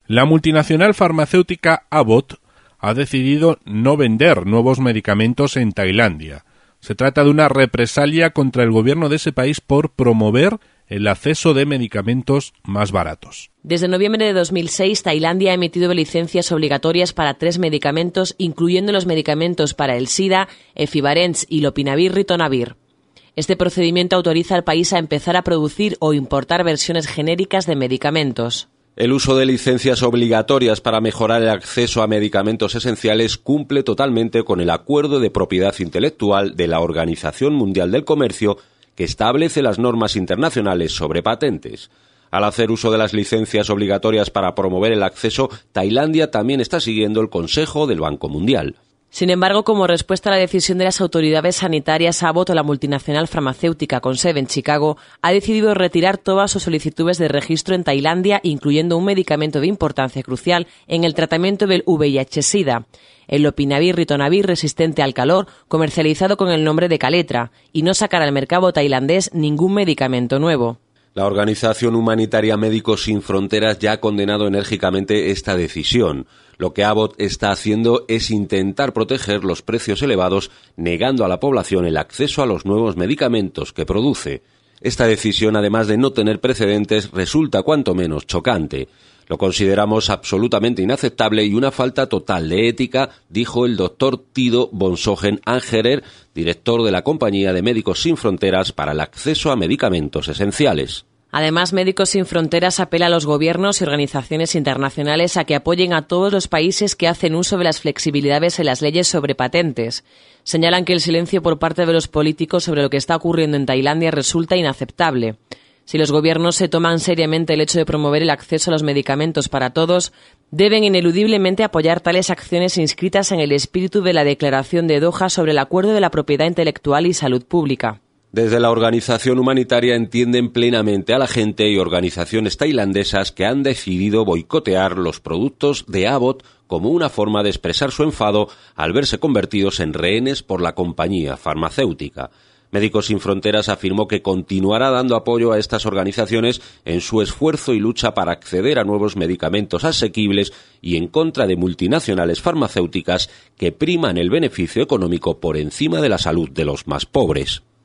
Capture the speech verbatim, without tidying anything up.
La multinacional farmacéutica Abbott ha decidido no vender nuevos medicamentos en Tailandia. Se trata de una represalia contra el gobierno de ese país por promover el acceso de medicamentos más baratos. Desde noviembre de dos mil seis, Tailandia ha emitido licencias obligatorias para tres medicamentos, incluyendo los medicamentos para el SIDA, Efibarens y Lopinavir-Ritonavir. Este procedimiento autoriza al país a empezar a producir o importar versiones genéricas de medicamentos. El uso de licencias obligatorias para mejorar el acceso a medicamentos esenciales cumple totalmente con el Acuerdo de Propiedad Intelectual de la Organización Mundial del Comercio, que establece las normas internacionales sobre patentes. Al hacer uso de las licencias obligatorias para promover el acceso, Tailandia también está siguiendo el consejo del Banco Mundial. Sin embargo, como respuesta a la decisión de las autoridades sanitarias, Abbott, la multinacional farmacéutica con sede en Chicago, ha decidido retirar todas sus solicitudes de registro en Tailandia, incluyendo un medicamento de importancia crucial en el tratamiento del V I H-Sida, el Lopinavir-Ritonavir resistente al calor, comercializado con el nombre de Caletra, y no sacar al mercado tailandés ningún medicamento nuevo. La organización humanitaria Médicos Sin Fronteras ya ha condenado enérgicamente esta decisión. Lo que Abbott está haciendo es intentar proteger los precios elevados, negando a la población el acceso a los nuevos medicamentos que produce. Esta decisión, además de no tener precedentes, resulta cuanto menos chocante. Lo consideramos absolutamente inaceptable y una falta total de ética, dijo el doctor Tido Bonsogen Angerer, director de la Compañía de Médicos Sin Fronteras para el acceso a medicamentos esenciales. Además, Médicos Sin Fronteras apela a los gobiernos y organizaciones internacionales a que apoyen a todos los países que hacen uso de las flexibilidades en las leyes sobre patentes. Señalan que el silencio por parte de los políticos sobre lo que está ocurriendo en Tailandia resulta inaceptable. Si los gobiernos se toman seriamente el hecho de promover el acceso a los medicamentos para todos, deben ineludiblemente apoyar tales acciones inscritas en el espíritu de la Declaración de Doha sobre el Acuerdo de la Propiedad Intelectual y Salud Pública. Desde la organización humanitaria entienden plenamente a la gente y organizaciones tailandesas que han decidido boicotear los productos de Abbott como una forma de expresar su enfado al verse convertidos en rehenes por la compañía farmacéutica. Médicos Sin Fronteras afirmó que continuará dando apoyo a estas organizaciones en su esfuerzo y lucha para acceder a nuevos medicamentos asequibles y en contra de multinacionales farmacéuticas que priman el beneficio económico por encima de la salud de los más pobres.